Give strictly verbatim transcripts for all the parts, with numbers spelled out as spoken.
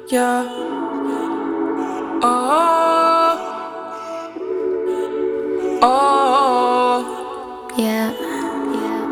Yeah. Oh. Oh. Yeah. Yeah.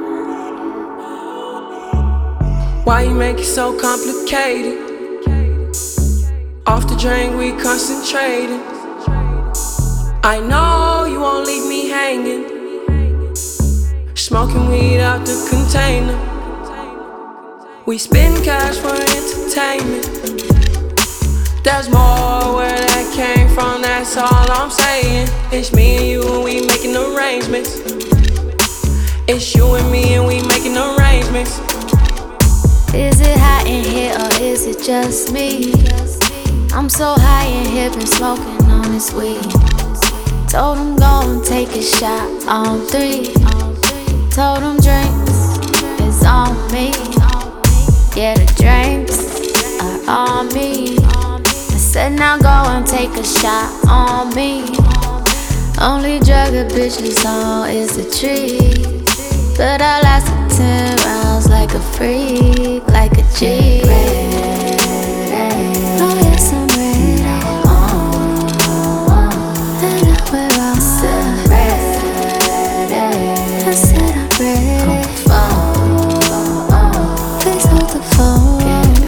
Why you make it so complicated? Off the drain, we concentrating. I know you won't leave me hanging. Smoking weed out the container. We spend cash for entertainment. There's more where that came from, that's all I'm saying. It's me and you and we making arrangements. It's you and me and we making arrangements. Is it hot in here or is it just me? I'm so high in here, been smoking on this weed. Told him go and take a shot on three. Told him drinks is on me. Yeah, the drinks are on me. I said now go and take a shot on me. Only drug a bitch is on is the tree. But I lasted ten rounds like a freak, like a G. Oh yes, I'm ready. And I wear all I said I'm ready. Please hold the phone.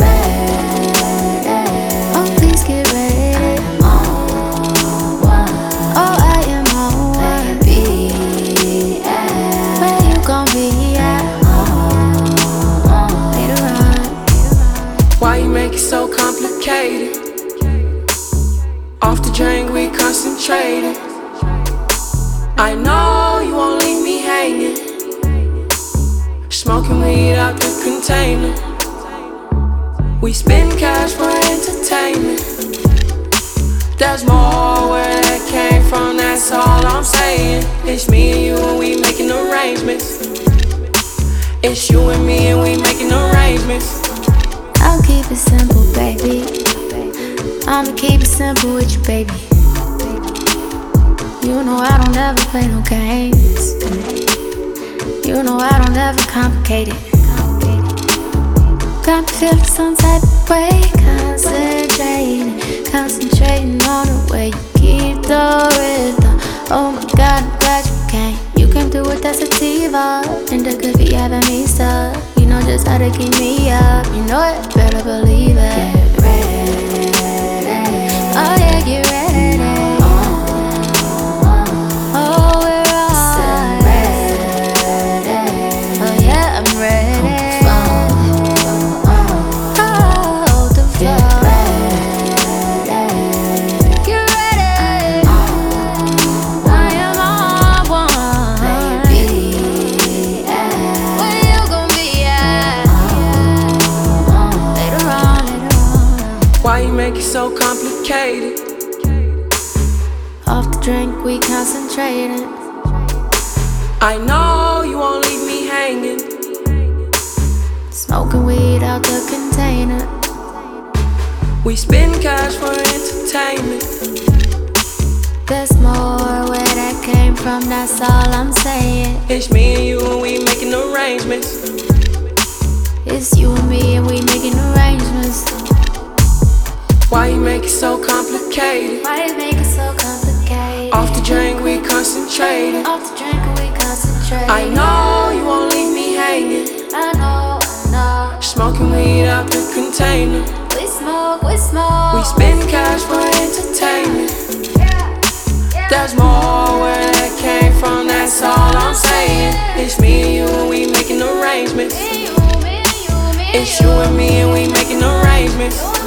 Oh, please get ready. Oh, I am on one. Where you gon' be at? Later on. Why you make it so complicated? Off the drain, we concentrating. I know you won't leave me hanging. Smoking weed out the container. We spend cash for entertainment. There's more where that came from, that's all I'm saying. It's me and you and we making arrangements. It's you and me and we making arrangements. I'll keep it simple, baby. I'ma keep it simple with you, baby. You know I don't ever play no games. You know I don't ever complicate it. Got me feeling some type of way. Concentrating, concentrating on the way you keep the rhythm. Oh my God, I'm glad you came. You came through with that sativa, and that could be having me stuck. You know just how to keep me up. You know it, better believe it. Get ready. Oh yeah, get ready. Oh, we're on. Oh yeah, I'm ready. Oh, the floor. Get ready. I am on one. Where you gon' be at? Later on, later on. Why you make it so complicated? Off the drink, we concentrating. I know you won't leave me hanging. Smoking weed out the container. We spend cash for entertainment. There's more where that came from, that's all I'm saying. It's me and you and we making arrangements. It's you and me and we making arrangements. Why you make it so complicated? Why you make it so complicated? Off the drink, we concentrating. Off the drink and we concentrate. I know you won't leave me hanging. I know, I know. Smoking weed out the container. We smoke, we smoke. We spend cash for entertainment. There's more where that came from, that's all I'm saying. It's me and you and we making arrangements. Me, you, me, you, me, It's you and me and we making arrangements.